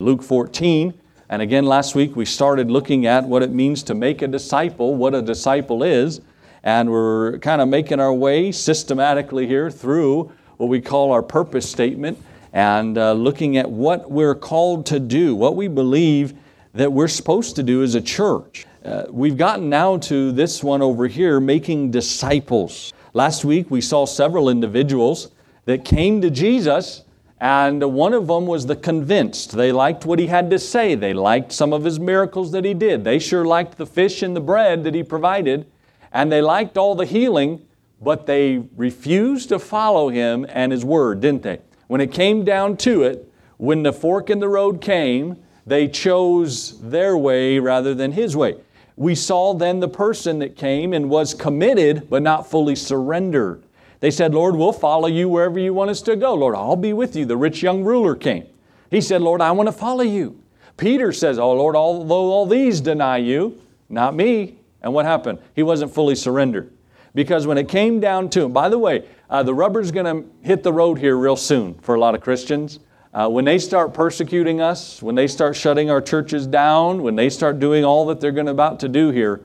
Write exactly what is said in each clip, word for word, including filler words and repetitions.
Luke fourteen. And again, last week we started looking at what it means to make a disciple, what a disciple is. And we're kind of making our way systematically here through what we call our purpose statement and uh, looking at what we're called to do, what we believe that we're supposed to do as a church. Uh, we've gotten now to this one over here, making disciples. Last week we saw several individuals that came to Jesus, and one of them was the convinced. They liked what He had to say. They liked some of His miracles that He did. They sure liked the fish and the bread that He provided, and they liked all the healing, but they refused to follow Him and His Word, didn't they? When it came down to it, when the fork in the road came, they chose their way rather than His way. We saw then the person that came and was committed but not fully surrendered. They said, Lord, we'll follow You wherever You want us to go. Lord, I'll be with You. The rich young ruler came. He said, Lord, I want to follow You. Peter says, oh Lord, although all these deny You, not me. And what happened? He wasn't fully surrendered. Because when it came down to it, by the way, uh, the rubber's going to hit the road here real soon for a lot of Christians. Uh, when they start persecuting us, when they start shutting our churches down, when they start doing all that they're going to about to do here,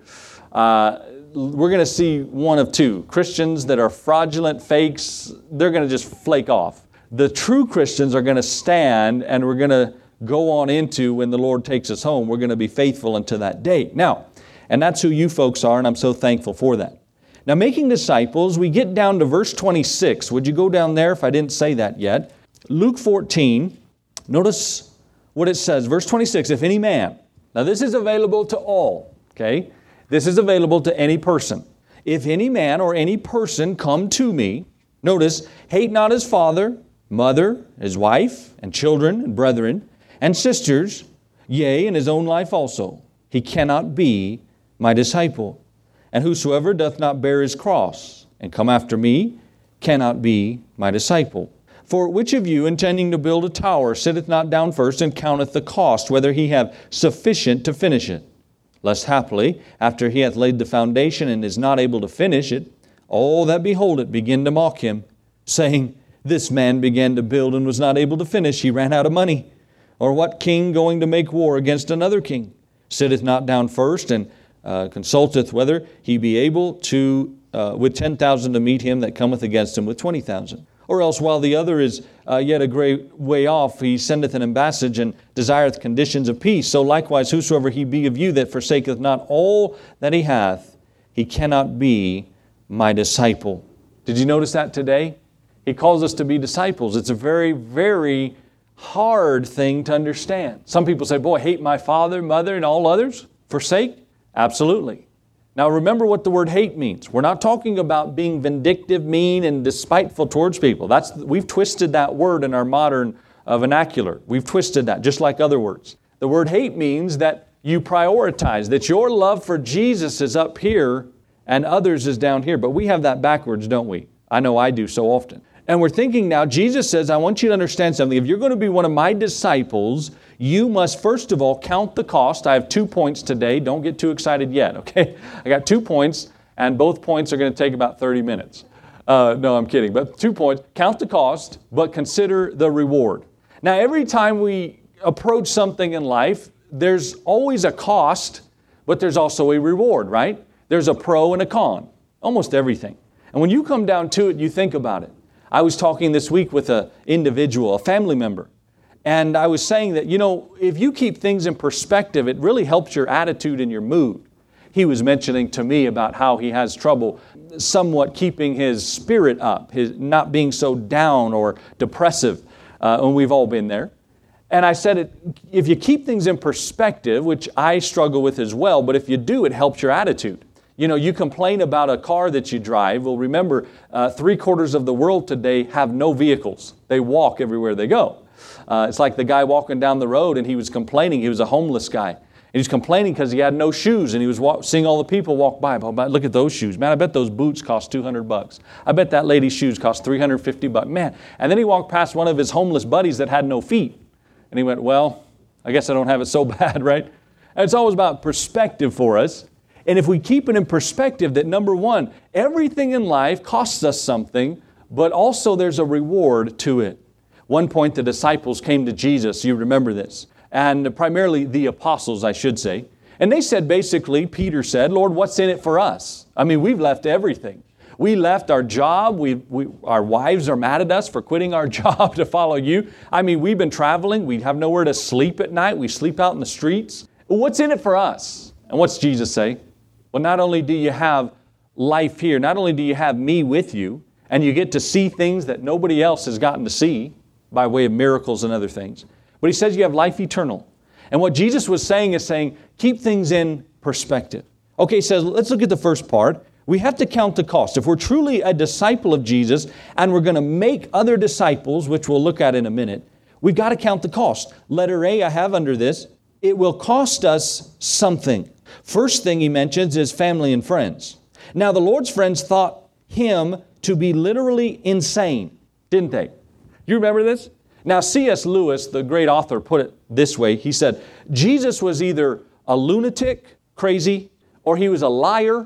uh, we're going to see one of two. Christians that are fraudulent fakes, they're going to just flake off. The true Christians are going to stand, and we're going to go on into when the Lord takes us home. We're going to be faithful unto that day. Now, and that's who you folks are, and I'm so thankful for that. Now, making disciples, we get down to verse twenty-six. Would you go down there if I didn't say that yet? Luke fourteen, notice what it says. Verse twenty-six, if any man. Now, this is available to all, okay? This is available to any person. If any man or any person come to me, notice, hate not his father, mother, his wife, and children, and brethren, and sisters, yea, and his own life also, he cannot be my disciple. And whosoever doth not bear his cross and come after me cannot be my disciple. For which of you, intending to build a tower, sitteth not down first and counteth the cost, whether he have sufficient to finish it? Lest haply, after he hath laid the foundation and is not able to finish it, all that behold it begin to mock him, saying, this man began to build and was not able to finish, he ran out of money. Or what king going to make war against another king sitteth not down first and uh, consulteth whether he be able to uh, with ten thousand to meet him that cometh against him with twenty thousand? Or else while the other is uh, yet a great way off, he sendeth an embassage and desireth conditions of peace. So likewise, whosoever he be of you that forsaketh not all that he hath, he cannot be my disciple. Did you notice that today? He calls us to be disciples. It's a very, very hard thing to understand. Some people say, boy, hate my father, mother, and all others. Forsake? Absolutely. Now remember what the word hate means. We're not talking about being vindictive, mean, and despiteful towards people. That's we've twisted that word in our modern uh, vernacular. We've twisted that, just like other words. The word hate means that you prioritize, that your love for Jesus is up here and others is down here. But we have that backwards, don't we? I know I do so often. And we're thinking now, Jesus says, I want you to understand something. If you're going to be one of my disciples, you must first of all count the cost. I have two points today. Don't get too excited yet, okay? I got two points, and both points are going to take about thirty minutes. Uh, no, I'm kidding. But two points. Count the cost, but consider the reward. Now, every time we approach something in life, there's always a cost, but there's also a reward, right? There's a pro and a con. Almost everything. And when you come down to it, you think about it. I was talking this week with an individual, a family member, and I was saying that, you know, if you keep things in perspective, it really helps your attitude and your mood. He was mentioning to me about how he has trouble somewhat keeping his spirit up, his not being so down or depressive, uh, and we've all been there. And I said, it, if you keep things in perspective, which I struggle with as well, but if you do, it helps your attitude. You know, you complain about a car that you drive. Well, remember, uh, three quarters of the world today have no vehicles. They walk everywhere they go. Uh, it's like the guy walking down the road and he was complaining. He was a homeless guy. And he was complaining because he had no shoes and he was walk, seeing all the people walk by. Oh, look at those shoes. Man, I bet those boots cost two hundred bucks. I bet that lady's shoes cost three hundred fifty bucks. Man. And then he walked past one of his homeless buddies that had no feet. And he went, well, I guess I don't have it so bad, right? And it's always about perspective for us. And if we keep it in perspective that, number one, everything in life costs us something, but also there's a reward to it. One point the disciples came to Jesus, you remember this, and primarily the apostles, I should say. And they said basically, Peter said, Lord, what's in it for us? I mean, we've left everything. We left our job. We, we, our wives are mad at us for quitting our job to follow you. I mean, we've been traveling. We have nowhere to sleep at night. We sleep out in the streets. What's in it for us? And what's Jesus say? Well, not only do you have life here, not only do you have me with you, and you get to see things that nobody else has gotten to see by way of miracles and other things, but He says you have life eternal. And what Jesus was saying is saying, keep things in perspective. Okay, He says, let's look at the first part. We have to count the cost. If we're truly a disciple of Jesus and we're going to make other disciples, which we'll look at in a minute, we've got to count the cost. Letter A I have under this, it will cost us something. First thing He mentions is family and friends. Now, the Lord's friends thought Him to be literally insane, didn't they? You remember this? Now, C S Lewis, the great author, put it this way. He said, Jesus was either a lunatic, crazy, or He was a liar.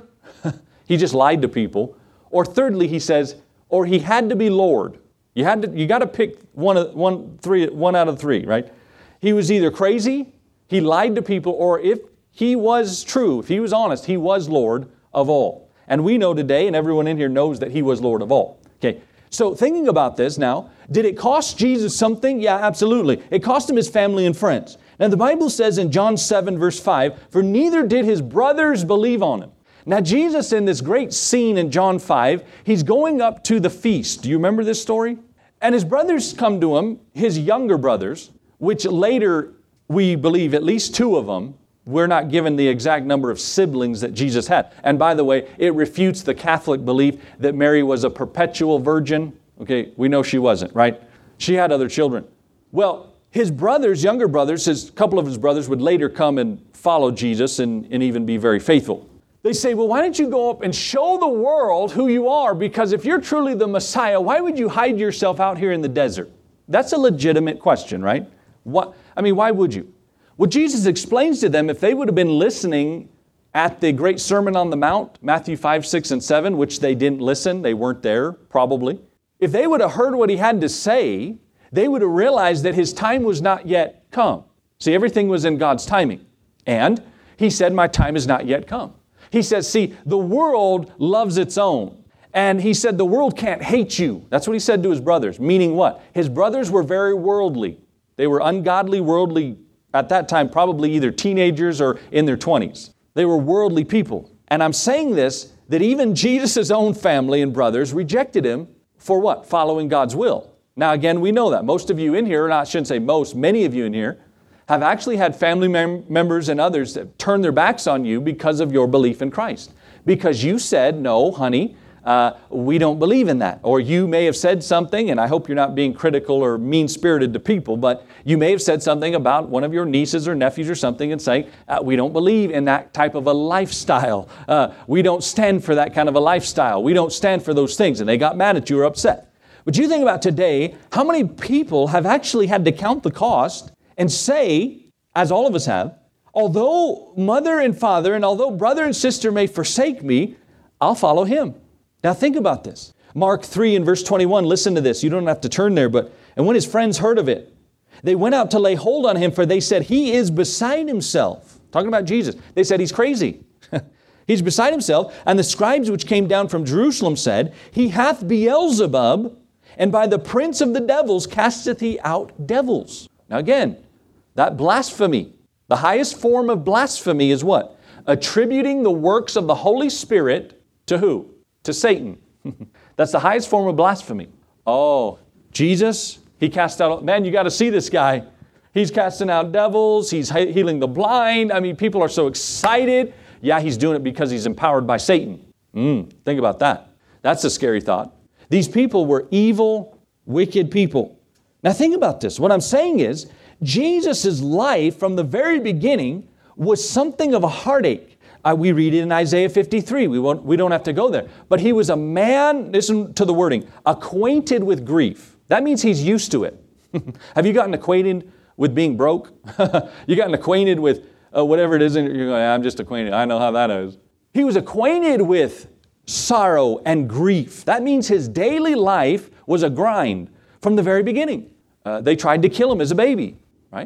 He just lied to people. Or thirdly, he says, or He had to be Lord. You had to, you got to pick one, of, one, three, one out of three, right? He was either crazy, He lied to people, or if He was true, if He was honest, He was Lord of all. And we know today, and everyone in here knows that He was Lord of all. Okay, so thinking about this now, did it cost Jesus something? Yeah, absolutely. It cost Him His family and friends. Now the Bible says in John seven verse five, for neither did His brothers believe on Him. Now Jesus, in this great scene in John five, He's going up to the feast. Do you remember this story? And His brothers come to Him, His younger brothers, which later we believe at least two of them, we're not given the exact number of siblings that Jesus had. And by the way, it refutes the Catholic belief that Mary was a perpetual virgin. Okay, we know she wasn't, right? She had other children. Well, His brothers, younger brothers, his couple of His brothers would later come and follow Jesus and, and even be very faithful. They say, well, why don't you go up and show the world who you are? Because if you're truly the Messiah, why would you hide yourself out here in the desert? That's a legitimate question, right? What, I mean, why would you? Well, Jesus explains to them if they would have been listening at the great Sermon on the Mount, Matthew five, six, and seven, which they didn't listen, they weren't there, probably. If they would have heard what He had to say, they would have realized that His time was not yet come. See, everything was in God's timing. And He said, my time is not yet come. He says, see, the world loves its own. And He said, the world can't hate you. That's what He said to His brothers. Meaning what? His brothers were very worldly. They were ungodly, worldly, at that time, probably either teenagers or in their twenties. They were worldly people. And I'm saying this, that even Jesus' own family and brothers rejected Him for what? Following God's will. Now, again, we know that. Most of you in here, and I shouldn't say most, many of you in here, have actually had family mem- members and others that turn their backs on you because of your belief in Christ. Because you said, no, honey, uh, we don't believe in that. Or you may have said something, and I hope you're not being critical or mean-spirited to people, but you may have said something about one of your nieces or nephews or something and saying, uh, we don't believe in that type of a lifestyle. Uh, we don't stand for that kind of a lifestyle. We don't stand for those things. And they got mad at you or upset. But you think about today, how many people have actually had to count the cost and say, as all of us have, although mother and father and although brother and sister may forsake me, I'll follow Him. Now think about this. Mark three and verse twenty-one, listen to this. You don't have to turn there, but, and when His friends heard of it, they went out to lay hold on Him, for they said, He is beside Himself. Talking about Jesus. They said, He's crazy. He's beside Himself. And the scribes which came down from Jerusalem said, He hath Beelzebub, and by the prince of the devils casteth He out devils. Now again, that blasphemy, the highest form of blasphemy is what? Attributing the works of the Holy Spirit to who? To Satan. That's the highest form of blasphemy. Oh, Jesus, He cast out, man, you got to see this guy. He's casting out devils. He's healing the blind. I mean, people are so excited. Yeah, He's doing it because He's empowered by Satan. Mm, think about that. That's a scary thought. These people were evil, wicked people. Now think about this. What I'm saying is, Jesus' life from the very beginning was something of a heartache. Uh, we read it in Isaiah fifty-three. We won't, we don't have to go there. But He was a man, listen to the wording, acquainted with grief. That means He's used to it. Have you gotten acquainted with being broke? You gotten acquainted with uh, whatever it is, and you're going, I'm just acquainted. I know how that is. He was acquainted with sorrow and grief. That means His daily life was a grind from the very beginning. Uh, they tried to kill Him as a baby, right?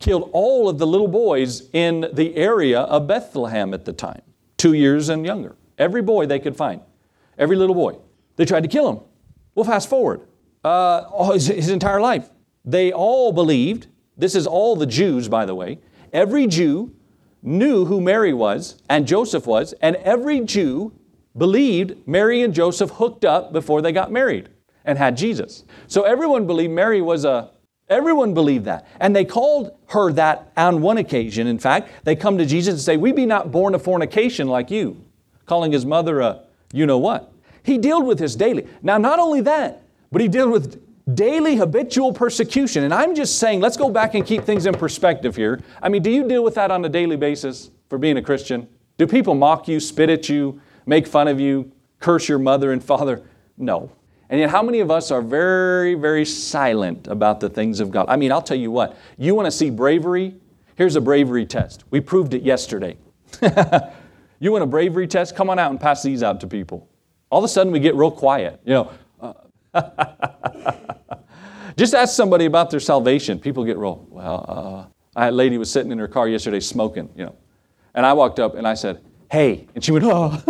killed all of the little boys in the area of Bethlehem at the time, two years and younger. Every boy they could find, every little boy. They tried to kill him. Well, fast forward, uh, his, his entire life. They all believed, this is all the Jews, by the way, every Jew knew who Mary was and Joseph was, and every Jew believed Mary and Joseph hooked up before they got married and had Jesus. So everyone believed Mary was a, everyone believed that. And they called her that on one occasion. In fact, they come to Jesus and say, we be not born of fornication like you, calling his mother a you-know-what. He dealt with this daily. Now, not only that, but he dealt with daily habitual persecution. And I'm just saying, let's go back and keep things in perspective here. I mean, do you deal with that on a daily basis for being a Christian? Do people mock you, spit at you, make fun of you, curse your mother and father? No. And yet how many of us are very, very silent about the things of God? I mean, I'll tell you what, you want to see bravery? Here's a bravery test. We proved it yesterday. You want a bravery test? Come on out and pass these out to people. All of a sudden we get real quiet, you know. Just ask somebody about their salvation. People get real, well, uh, I had a lady was sitting in her car yesterday smoking, you know. And I walked up and I said, hey. And she went, oh.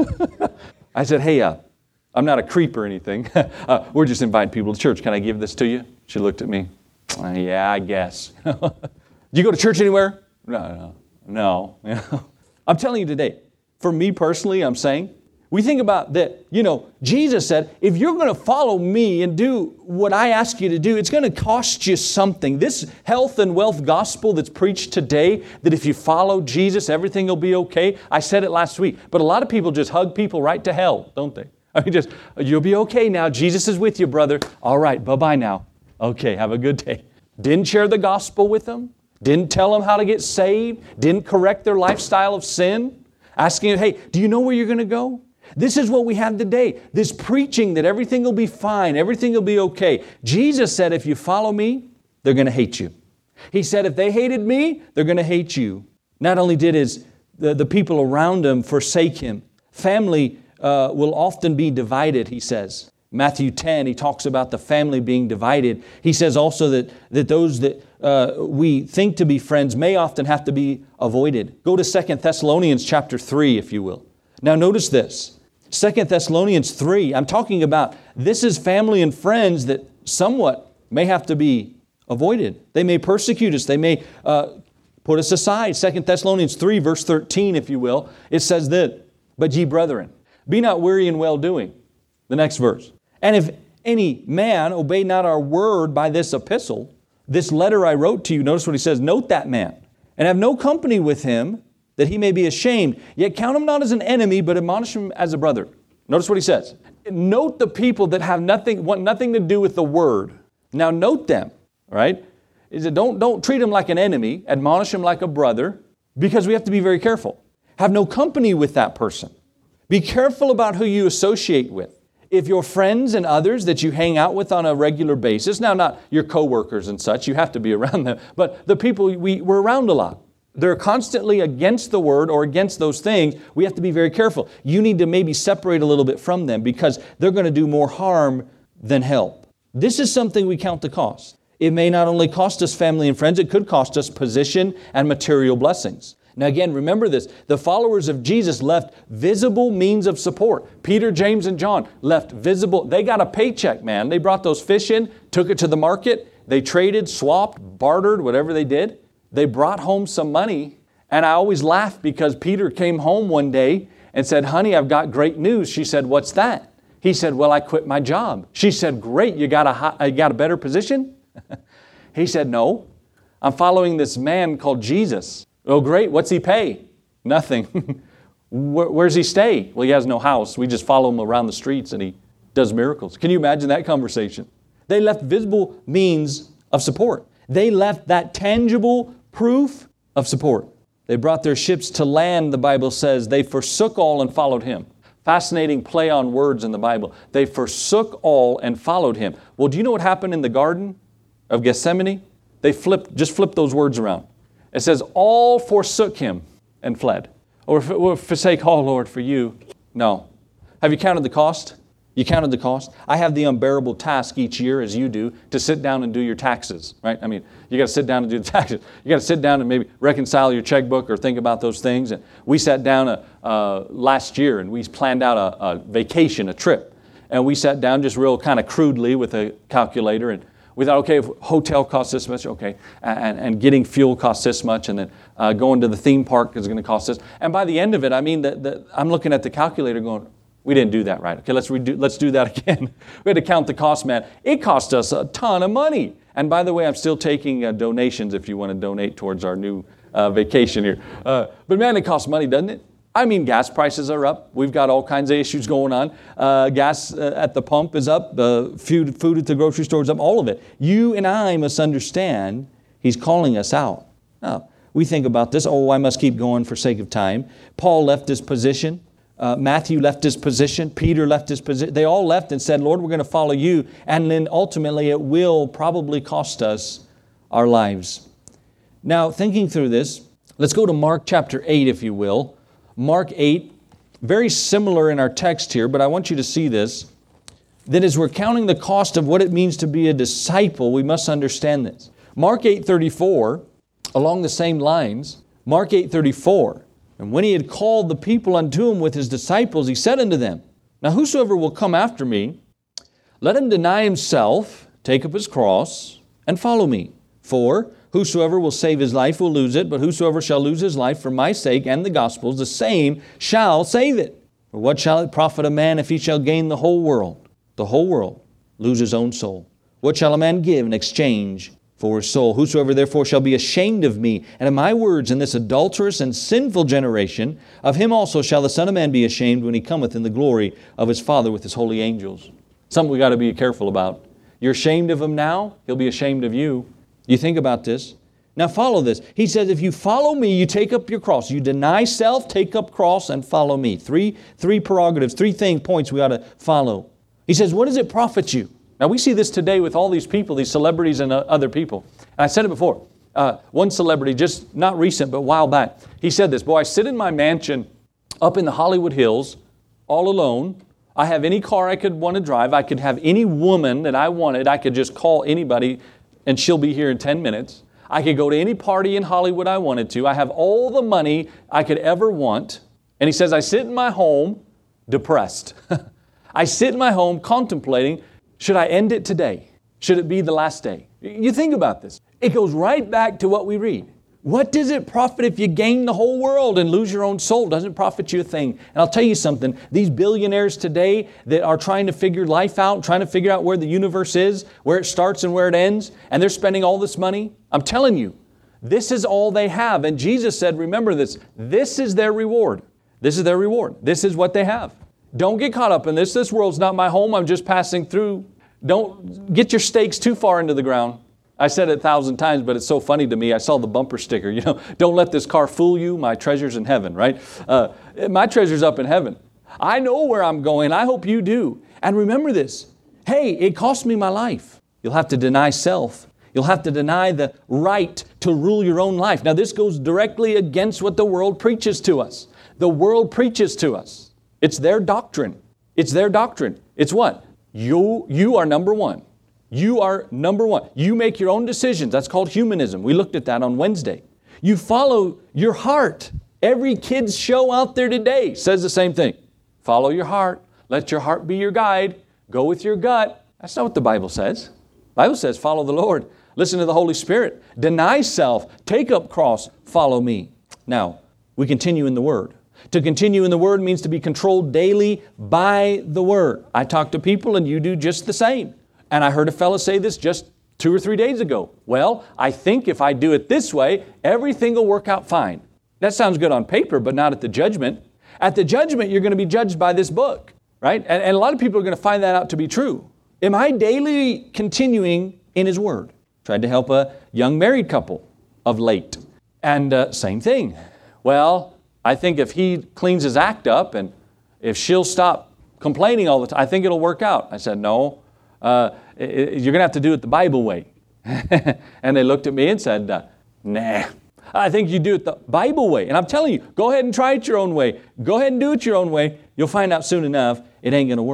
I said, hey, uh, I'm not a creep or anything. uh, we're just inviting people to church. Can I give this to you? She looked at me. Uh, yeah, I guess. Do you go to church anywhere? No, no, no. I'm telling you today, for me personally, I'm saying, we think about that, you know, Jesus said, if you're going to follow me and do what I ask you to do, it's going to cost you something. This health and wealth gospel that's preached today, that if you follow Jesus, everything will be okay. I said it last week, but a lot of people just hug people right to hell, don't they? I mean, just, you'll be okay now. Jesus is with you, brother. All right, bye-bye now. Okay, have a good day. Didn't share the gospel with them. Didn't tell them how to get saved. Didn't correct their lifestyle of sin. Asking, hey, do you know where you're going to go? This is what we have today. This preaching that everything will be fine, everything will be okay. Jesus said, if you follow me, they're going to hate you. He said, if they hated me, they're going to hate you. Not only did his, the, the people around him forsake him, family uh, will often be divided, he says. Matthew ten, he talks about the family being divided. He says also that, that those that uh, we think to be friends may often have to be avoided. Go to Second Thessalonians chapter three, if you will. Now notice this. Second Thessalonians three, I'm talking about this is family and friends that somewhat may have to be avoided. They may persecute us. They may uh, put us aside. Second Thessalonians three, verse thirteen, if you will, it says that, but ye brethren, be not weary in well-doing. The next verse. And if any man obey not our word by this epistle, this letter I wrote to you, notice what he says, note that man, and have no company with him, that he may be ashamed, yet count him not as an enemy, but admonish him as a brother. Notice what he says. Note the people that have nothing, want nothing to do with the word. Now note them, right? Is it don't, don't treat them like an enemy, admonish them like a brother, because we have to be very careful. Have no company with that person. Be careful about who you associate with. If your friends and others that you hang out with on a regular basis, now not your coworkers and such, you have to be around them, but the people we, we're around a lot, they're constantly against the word or against those things, we have to be very careful. You need to maybe separate a little bit from them because they're going to do more harm than help. This is something we count the cost. It may not only cost us family and friends, it could cost us position and material blessings. Now again, remember this, the followers of Jesus left visible means of support. Peter, James, and John left visible, they got a paycheck, man. They brought those fish in, took it to the market, they traded, swapped, bartered, whatever they did. They brought home some money, and I always laugh because Peter came home one day and said, honey, I've got great news. She said, what's that? He said, well, I quit my job. She said, great, you got a, you got a better position? He said, no, I'm following this man called Jesus. Oh, great, what's he pay? Nothing. Where, where's he stay? Well, he has no house. We just follow him around the streets and he does miracles. Can you imagine that conversation? They left visible means of support. They left that tangible proof of support. They brought their ships to land, the Bible says. They forsook all and followed him. Fascinating play on words in the Bible. They forsook all and followed him. Well, do you know what happened in the Garden of Gethsemane? They flipped, just flipped those words around. It says, all forsook him and fled. Or forsake all, Lord, for you. No. Have you counted the cost? You counted the cost? I have the unbearable task each year, as you do, to sit down and do your taxes, right? I mean, you got to sit down and do the taxes. You got to sit down and maybe reconcile your checkbook or think about those things. And we sat down uh, uh, last year and we planned out a, a vacation, a trip. And we sat down just real kind of crudely with a calculator, and we thought, okay, if hotel costs this much, okay, and, and getting fuel costs this much, and then uh, going to the theme park is going to cost this. And by the end of it, I mean, the, the, I'm looking at the calculator going, we didn't do that right. Okay, let's redo, let's do that again. We had to count the cost, man. It cost us a ton of money. And by the way, I'm still taking uh, donations if you want to donate towards our new uh, vacation here. Uh, but man, it costs money, doesn't it? I mean, gas prices are up. We've got all kinds of issues going on. Uh, gas uh, at the pump is up. Uh, food, food at the grocery store is up. All of it. You and I must understand He's calling us out. Now, we think about this. Oh, I must keep going for sake of time. Paul left his position. Uh, Matthew left his position. Peter left his position. They all left and said, Lord, we're going to follow you. And then ultimately it will probably cost us our lives. Now, thinking through this, let's go to Mark chapter eight, if you will. Mark eight, very similar in our text here, but I want you to see this. That as we're counting the cost of what it means to be a disciple, we must understand this. Mark eight thirty-four, along the same lines, Mark eight thirty-four, and when He had called the people unto Him with His disciples, He said unto them, Now whosoever will come after me, let him deny himself, take up his cross, and follow me. For whosoever will save his life will lose it, but whosoever shall lose his life for my sake and the gospel's, the same shall save it. For what shall it profit a man if he shall gain the whole world, the whole world, lose his own soul? What shall a man give in exchange for his soul? Whosoever therefore shall be ashamed of me and of my words in this adulterous and sinful generation, of him also shall the Son of Man be ashamed when He cometh in the glory of His Father with His holy angels. Something we got to be careful about. You're ashamed of Him now, He'll be ashamed of you. You think about this. Now follow this. He says, if you follow me, you take up your cross. You deny self, take up cross, and follow me. Three, three prerogatives, three thing points we ought to follow. He says, what does it profit you? Now we see this today with all these people, these celebrities and uh, other people. And I said it before. Uh, one celebrity, just not recent, but a while back, he said this, boy, I sit in my mansion up in the Hollywood Hills all alone. I have any car I could want to drive. I could have any woman that I wanted. I could just call anybody and she'll be here in ten minutes. I could go to any party in Hollywood I wanted to. I have all the money I could ever want. And he says, I sit in my home depressed. I sit in my home contemplating, should I end it today? Should it be the last day? You think about this. It goes right back to what we read. What does it profit if you gain the whole world and lose your own soul? Doesn't profit you a thing. And I'll tell you something, these billionaires today that are trying to figure life out, trying to figure out where the universe is, where it starts and where it ends, and they're spending all this money, I'm telling you, this is all they have. And Jesus said, remember this, this is their reward. This is their reward. This is what they have. Don't get caught up in this. This world's not my home. I'm just passing through. Don't get your stakes too far into the ground. I said it a thousand times, but it's so funny to me. I saw the bumper sticker, you know, don't let this car fool you. My treasure's in heaven, right? Uh, my treasure's up in heaven. I know where I'm going. I hope you do. And remember this. Hey, it cost me my life. You'll have to deny self. You'll have to deny the right to rule your own life. Now, this goes directly against what the world preaches to us. The world preaches to us. It's their doctrine. It's their doctrine. It's what? You, you are number one. You are number one. You make your own decisions. That's called humanism. We looked at that on Wednesday. You follow your heart. Every kid's show out there today says the same thing. Follow your heart. Let your heart be your guide. Go with your gut. That's not what the Bible says. The Bible says follow the Lord. Listen to the Holy Spirit. Deny self. Take up cross. Follow me. Now, we continue in the Word. To continue in the Word means to be controlled daily by the Word. I talk to people and you do just the same. And I heard a fellow say this just two or three days ago. Well, I think if I do it this way, everything will work out fine. That sounds good on paper, but not at the judgment. At the judgment, you're going to be judged by this book, right? And, and a lot of people are going to find that out to be true. Am I daily continuing in His Word? Tried to help a young married couple of late. And uh, same thing. Well, I think if he cleans his act up and if she'll stop complaining all the time, I think it'll work out. I said, no. Uh, you're going to have to do it the Bible way. And they looked at me and said, uh, nah, I think you do it the Bible way. And I'm telling you, go ahead and try it your own way. Go ahead and do it your own way. You'll find out soon enough it ain't going to work.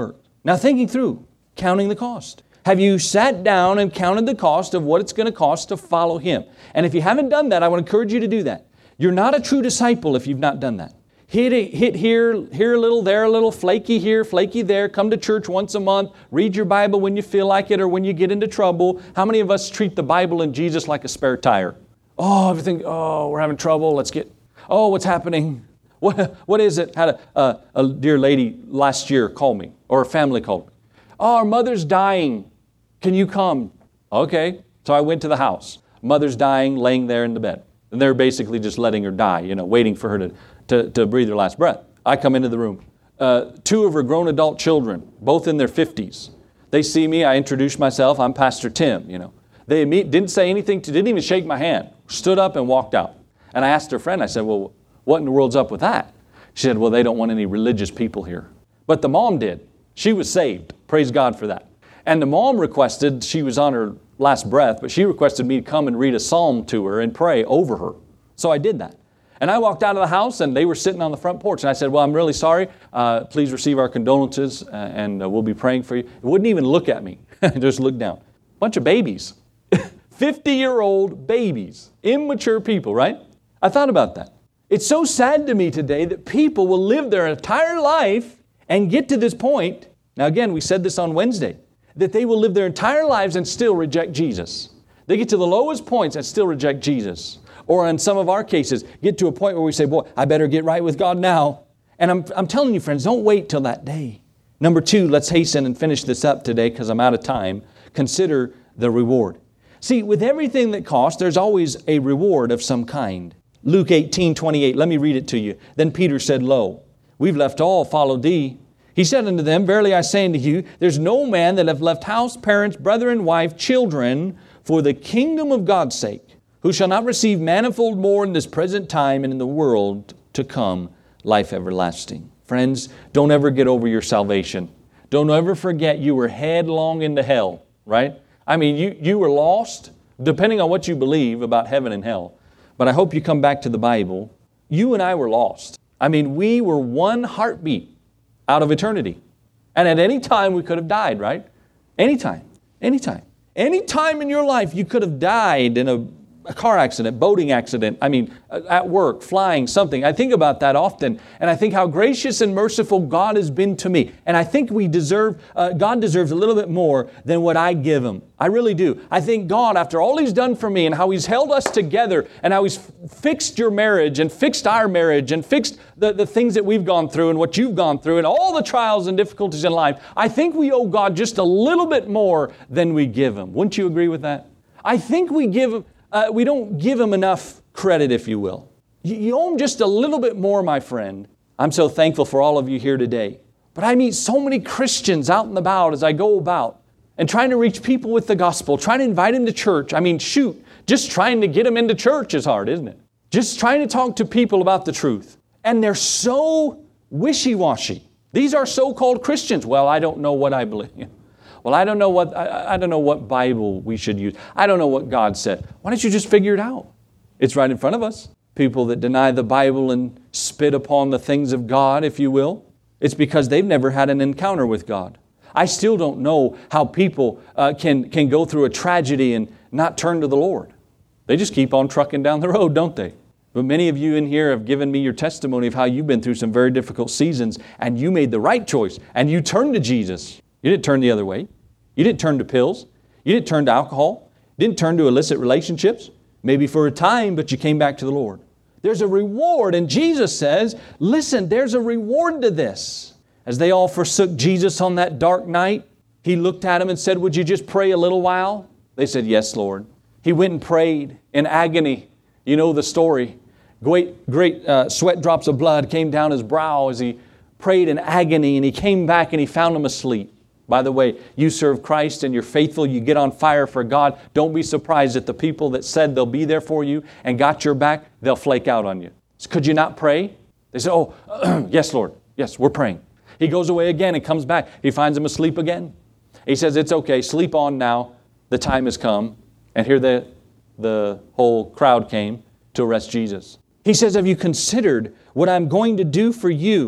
Now thinking through, counting the cost. Have you sat down and counted the cost of what it's going to cost to follow Him? And if you haven't done that, I want to encourage you to do that. You're not a true disciple if you've not done that. Hit, it, hit here, here a little, there a little, flaky here, flaky there, come to church once a month, read your Bible when you feel like it or when you get into trouble. How many of us treat the Bible and Jesus like a spare tire? Oh, everything, oh, we're having trouble, let's get, oh, what's happening? What, what is it? Had a, a, a dear lady last year call me, or a family called me. Oh, our mother's dying. Can you come? Okay. So I went to the house. Mother's dying, laying there in the bed. And they're basically just letting her die, you know, waiting for her to, to, to breathe her last breath. I come into the room. Uh, two of her grown adult children, both in their fifties. They see me. I introduce myself. I'm Pastor Tim, you know. They meet, didn't say anything, to, didn't even shake my hand. Stood up and walked out. And I asked her friend, I said, well, what in the world's up with that? She said, well, they don't want any religious people here. But the mom did. She was saved. Praise God for that. And the mom requested, she was on her last breath, but she requested me to come and read a psalm to her and pray over her. So I did that. And I walked out of the house and they were sitting on the front porch. And I said, well, I'm really sorry. Uh, please receive our condolences uh, and uh, we'll be praying for you. It wouldn't even look at me. Just looked down. Bunch of babies. fifty-year-old babies. Immature people, right? I thought about that. It's so sad to me today that people will live their entire life and get to this point. Now again, we said this on Wednesday, that they will live their entire lives and still reject Jesus. They get to the lowest points and still reject Jesus. Or in some of our cases, get to a point where we say, boy, I better get right with God now. And I'm, I'm telling you, friends, don't wait till that day. Number two, let's hasten and finish this up today because I'm out of time. Consider the reward. See, with everything that costs, there's always a reward of some kind. Luke eighteen twenty-eight, let me read it to you. Then Peter said, lo, we've left all, followed thee. He said unto them, verily I say unto you, there's no man that hath left house, parents, brother and wife, children, for the kingdom of God's sake, who shall not receive manifold more in this present time and in the world to come life everlasting. Friends, don't ever get over your salvation. Don't ever forget you were headlong into hell, right? I mean, you, you were lost, depending on what you believe about heaven and hell. But I hope you come back to the Bible. You and I were lost. I mean, we were one heartbeat out of eternity. And at any time we could have died, right? Anytime, anytime. Any time in your life you could have died in a, a car accident, boating accident, I mean, at work, flying, something. I think about that often, and I think how gracious and merciful God has been to me. And I think we deserve, uh, God deserves a little bit more than what I give Him. I really do. I think God, after all He's done for me and how He's held us together and how He's f- fixed your marriage and fixed our marriage and fixed the, the things that we've gone through and what you've gone through and all the trials and difficulties in life, I think we owe God just a little bit more than we give Him. Wouldn't you agree with that? I think we give, uh, we don't give Him enough credit, if you will. You, you owe Him just a little bit more, my friend. I'm so thankful for all of you here today. But I meet so many Christians out and about as I go about, and trying to reach people with the gospel, trying to invite them to church. I mean, shoot, just trying to get them into church is hard, isn't it? Just trying to talk to people about the truth. And they're so wishy-washy. These are so-called Christians. Well, I don't know what I believe. Well, I don't know what I, I don't know what Bible we should use. I don't know what God said. Why don't you just figure it out? It's right in front of us. People that deny the Bible and spit upon the things of God, if you will, it's because they've never had an encounter with God. I still don't know how people uh, can, can go through a tragedy and not turn to the Lord. They just keep on trucking down the road, don't they? But many of you in here have given me your testimony of how you've been through some very difficult seasons and you made the right choice and you turned to Jesus. You didn't turn the other way. You didn't turn to pills. You didn't turn to alcohol. You didn't turn to illicit relationships. Maybe for a time, but you came back to the Lord. There's a reward, and Jesus says, listen, there's a reward to this. As they all forsook Jesus on that dark night, He looked at them and said, would you just pray a little while? They said, yes, Lord. He went and prayed in agony. You know the story. Great, great uh, sweat drops of blood came down His brow as He prayed in agony, and He came back and He found them asleep. By the way, you serve Christ and you're faithful, you get on fire for God. Don't be surprised that the people that said they'll be there for you and got your back, they'll flake out on you. So could you not pray? They say, oh, yes, Lord. Yes, we're praying. He goes away again and comes back. He finds them asleep again. He says, it's okay, sleep on now. The time has come. And here the, the whole crowd came to arrest Jesus. He says, have you considered what I'm going to do for you?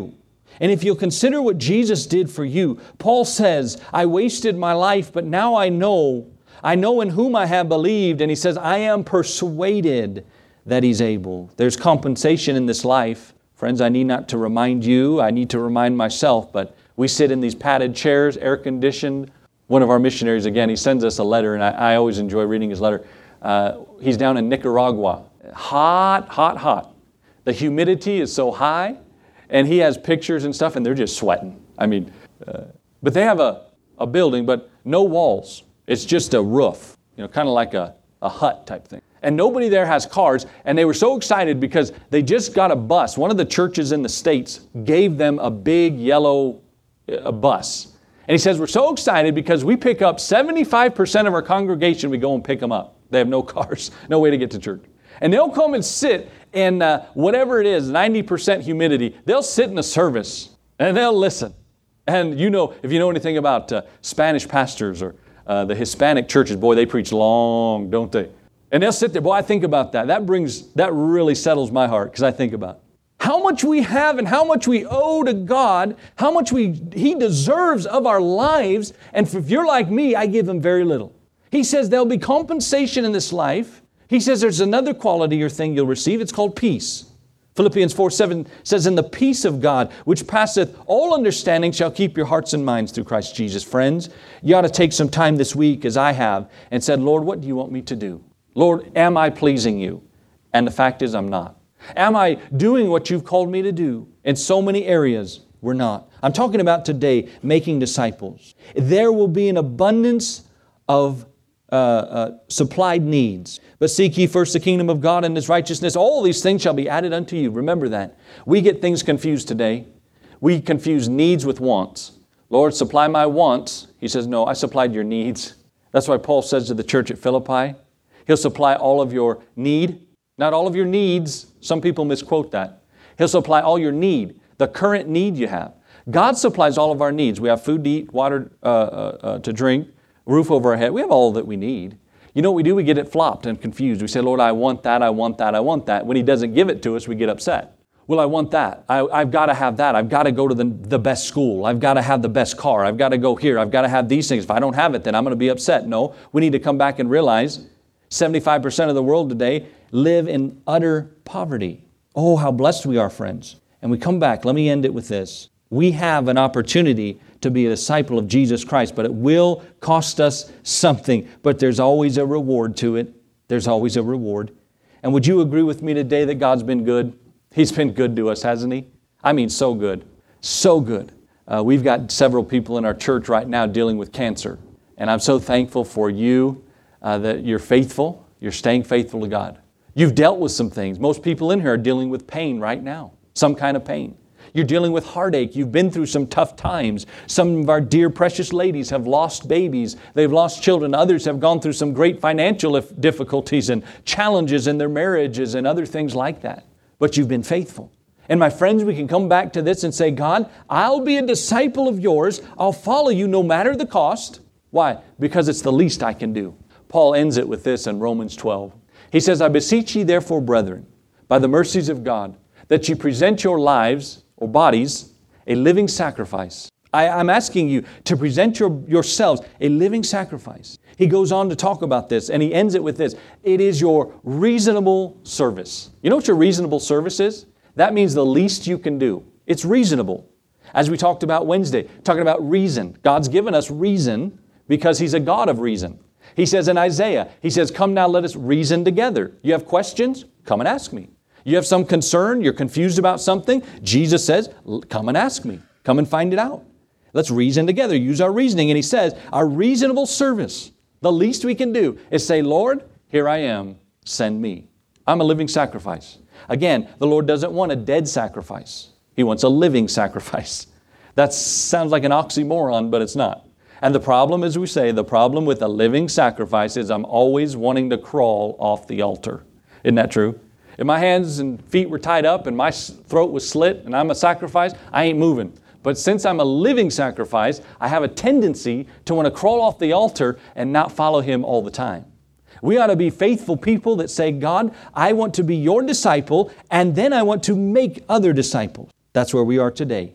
And if you'll consider what Jesus did for you, Paul says, I wasted my life, but now I know, I know in whom I have believed. And he says, I am persuaded that He's able. There's compensation in this life. Friends, I need not to remind you, I need to remind myself, but we sit in these padded chairs, air-conditioned. One of our missionaries, again, he sends us a letter, and I, I always enjoy reading his letter. Uh, he's down in Nicaragua. Hot, hot, hot. The humidity is so high, and he has pictures and stuff, and they're just sweating. I mean, uh, but they have a, a building, but no walls. It's just a roof, you know, kind of like a, a hut type thing. And nobody there has cars, and they were so excited because they just got a bus. One of the churches in the States gave them a big yellow uh, bus. And he says, we're so excited because we pick up seventy-five percent of our congregation, we go and pick them up. They have no cars, no way to get to church. And they'll come and sit in uh, whatever it is, ninety percent humidity. They'll sit in a service and they'll listen. And you know, if you know anything about uh, Spanish pastors or uh, the Hispanic churches, boy, they preach long, don't they? And they'll sit there. Boy, I think about that. That brings, that really settles my heart because I think about it. How much we have and how much we owe to God, how much we He deserves of our lives. And if you're like me, I give Him very little. He says there'll be compensation in this life. He says there's another quality or thing you'll receive. It's called peace. Philippians four seven says, "And the peace of God, which passeth all understanding, shall keep your hearts and minds through Christ Jesus." Friends, you ought to take some time this week, as I have, and said, Lord, what do you want me to do? Lord, am I pleasing you? And the fact is, I'm not. Am I doing what you've called me to do? In so many areas, we're not. I'm talking about today, making disciples. There will be an abundance of uh, uh, supplied needs. But seek ye first the kingdom of God and His righteousness. All these things shall be added unto you. Remember that. We get things confused today. We confuse needs with wants. Lord, supply my wants. He says, no, I supplied your needs. That's why Paul says to the church at Philippi, He'll supply all of your need. Not all of your needs. Some people misquote that. He'll supply all your need, the current need you have. God supplies all of our needs. We have food to eat, water uh, uh, uh, to drink, roof over our head. We have all that we need. You know what we do? We get it flopped and confused. We say, Lord, I want that, I want that, I want that. When He doesn't give it to us, we get upset. Well, I want that. I, I've got to have that. I've got to go to the, the best school. I've got to have the best car. I've got to go here. I've got to have these things. If I don't have it, then I'm going to be upset. No, we need to come back and realize seventy-five percent of the world today live in utter poverty. Oh, how blessed we are, friends. And we come back. Let me end it with this. We have an opportunity to be a disciple of Jesus Christ, but it will cost us something. But there's always a reward to it. There's always a reward. And would you agree with me today that God's been good? He's been good to us, hasn't He? I mean, so good. So good. Uh, we've got several people in our church right now dealing with cancer. And I'm so thankful for you uh, that you're faithful. You're staying faithful to God. You've dealt with some things. Most people in here are dealing with pain right now. Some kind of pain. You're dealing with heartache. You've been through some tough times. Some of our dear precious ladies have lost babies. They've lost children. Others have gone through some great financial difficulties and challenges in their marriages and other things like that. But you've been faithful. And my friends, we can come back to this and say, God, I'll be a disciple of yours. I'll follow you no matter the cost. Why? Because it's the least I can do. Paul ends it with this in Romans twelve. He says, I beseech ye therefore, brethren, by the mercies of God, that ye present your lives or bodies a living sacrifice. I, I'm asking you to present your, yourselves a living sacrifice. He goes on to talk about this, and he ends it with this. It is your reasonable service. You know what your reasonable service is? That means the least you can do. It's reasonable. As we talked about Wednesday, talking about reason. God's given us reason because He's a God of reason. He says in Isaiah, He says, come now, let us reason together. You have questions? Come and ask me. You have some concern? You're confused about something? Jesus says, come and ask me. Come and find it out. Let's reason together. Use our reasoning. And He says, our reasonable service, the least we can do is say, Lord, here I am. Send me. I'm a living sacrifice. Again, the Lord doesn't want a dead sacrifice. He wants a living sacrifice. That sounds like an oxymoron, but it's not. And the problem, as we say, the problem with a living sacrifice is I'm always wanting to crawl off the altar. Isn't that true? If my hands and feet were tied up and my throat was slit and I'm a sacrifice, I ain't moving. But since I'm a living sacrifice, I have a tendency to want to crawl off the altar and not follow Him all the time. We ought to be faithful people that say, God, I want to be your disciple, and then I want to make other disciples. That's where we are today.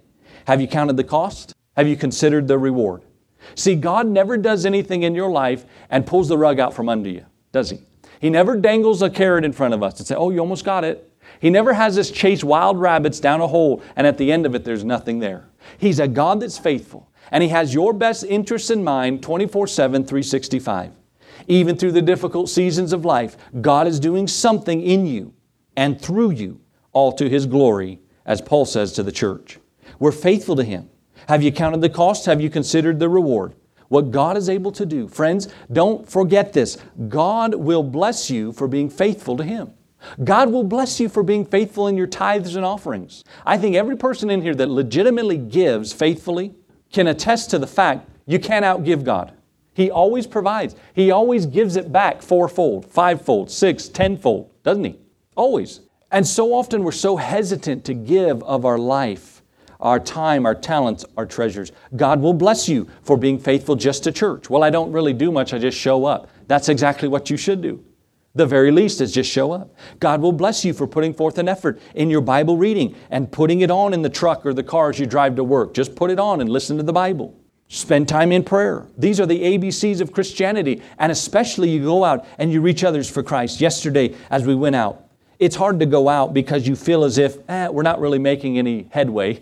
Have you counted the cost? Have you considered the reward? See, God never does anything in your life and pulls the rug out from under you, does He? He never dangles a carrot in front of us and say, oh, you almost got it. He never has us chase wild rabbits down a hole and at the end of it there's nothing there. He's a God that's faithful and He has your best interests in mind twenty-four seven, three sixty-five. Even through the difficult seasons of life, God is doing something in you and through you, all to His glory, as Paul says to the church. We're faithful to Him. Have you counted the cost? Have you considered the reward? What God is able to do. Friends, don't forget this. God will bless you for being faithful to Him. God will bless you for being faithful in your tithes and offerings. I think every person in here that legitimately gives faithfully can attest to the fact you can't outgive God. He always provides. He always gives it back fourfold, fivefold, six, tenfold, doesn't He? Always. And so often we're so hesitant to give of our life, our time, our talents, our treasures. God will bless you for being faithful just to church. Well, I don't really do much, I just show up. That's exactly what you should do. The very least is just show up. God will bless you for putting forth an effort in your Bible reading and putting it on in the truck or the car as you drive to work. Just put it on and listen to the Bible. Spend time in prayer. These are the A B Cs of Christianity. And especially you go out and you reach others for Christ. Yesterday as we went out, it's hard to go out because you feel as if, eh, we're not really making any headway.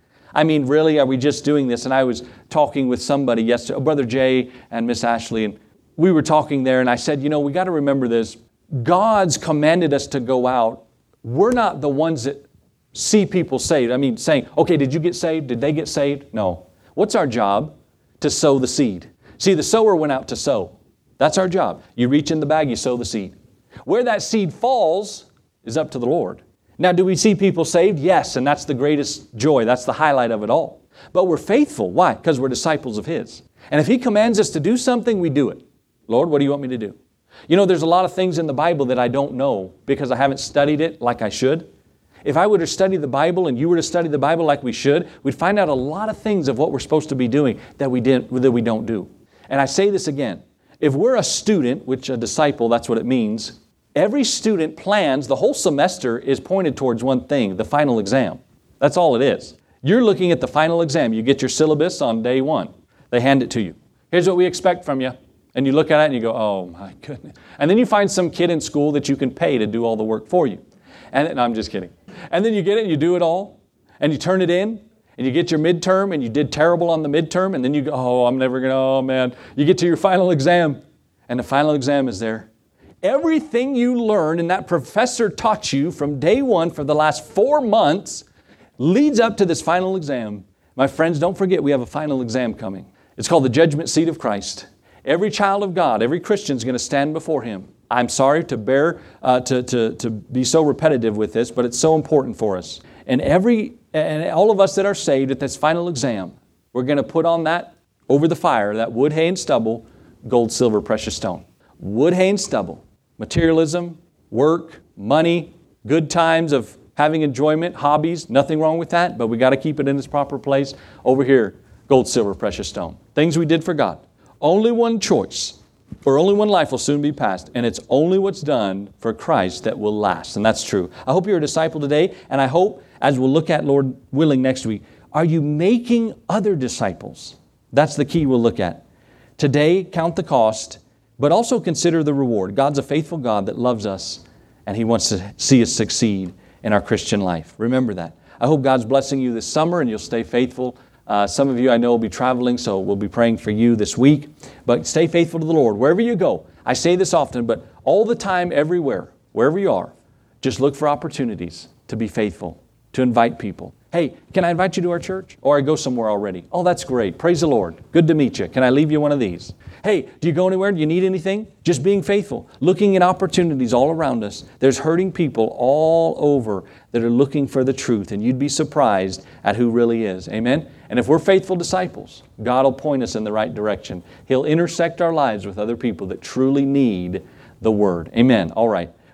I mean, really, are we just doing this? And I was talking with somebody yesterday, Brother Jay and Miss Ashley, and we were talking there and I said, you know, we got to remember this. God's commanded us to go out. We're not the ones that see people saved. I mean, saying, okay, did you get saved? Did they get saved? No. What's our job? To sow the seed. See, the sower went out to sow. That's our job. You reach in the bag, you sow the seed. Where that seed falls is up to the Lord. Now, do we see people saved? Yes, and that's the greatest joy. That's the highlight of it all. But we're faithful. Why? Because we're disciples of His. And if He commands us to do something, we do it. Lord, what do you want me to do? You know, there's a lot of things in the Bible that I don't know because I haven't studied it like I should. If I were to study the Bible and you were to study the Bible like we should, we'd find out a lot of things of what we're supposed to be doing that we didn't, that we don't do. And I say this again. If we're a student, which a disciple, that's what it means, every student plans, the whole semester is pointed towards one thing, the final exam. That's all it is. You're looking at the final exam. You get your syllabus on day one. They hand it to you. Here's what we expect from you. And you look at it and you go, oh my goodness. And then you find some kid in school that you can pay to do all the work for you. And no, I'm just kidding. And then you get it and you do it all. And you turn it in. And you get your midterm and you did terrible on the midterm. And then you go, oh, I'm never going to, oh man. You get to your final exam. And the final exam is there. Everything you learned and that professor taught you from day one for the last four months leads up to this final exam. My friends, don't forget we have a final exam coming. It's called the judgment seat of Christ. Every child of God, every Christian is going to stand before Him. I'm sorry to bear, uh, to, to, to be so repetitive with this, but it's so important for us. And every, and all of us that are saved at this final exam, we're going to put on that, over the fire, that wood, hay, and stubble, gold, silver, precious stone. Wood, hay, and stubble. Materialism, work, money, good times of having enjoyment, hobbies, nothing wrong with that, but we got to keep it in its proper place. Over here, gold, silver, precious stone. Things we did for God. Only one choice, or only one life will soon be passed, and it's only what's done for Christ that will last, and that's true. I hope you're a disciple today, and I hope, as we'll look at, Lord willing, next week, are you making other disciples? That's the key we'll look at. Today, count the cost, but also consider the reward. God's a faithful God that loves us, and He wants to see us succeed in our Christian life. Remember that. I hope God's blessing you this summer, and you'll stay faithful. Uh, some of you I know will be traveling, so we'll be praying for you this week. But stay faithful to the Lord wherever you go. I say this often, but all the time, everywhere, wherever you are, just look for opportunities to be faithful, to invite people. Hey, can I invite you to our church? Or I go somewhere already. Oh, that's great. Praise the Lord. Good to meet you. Can I leave you one of these? Hey, do you go anywhere? Do you need anything? Just being faithful. Looking at opportunities all around us. There's hurting people all over that are looking for the truth, and you'd be surprised at who really is. Amen? And if we're faithful disciples, God will point us in the right direction. He'll intersect our lives with other people that truly need the Word. Amen. All right.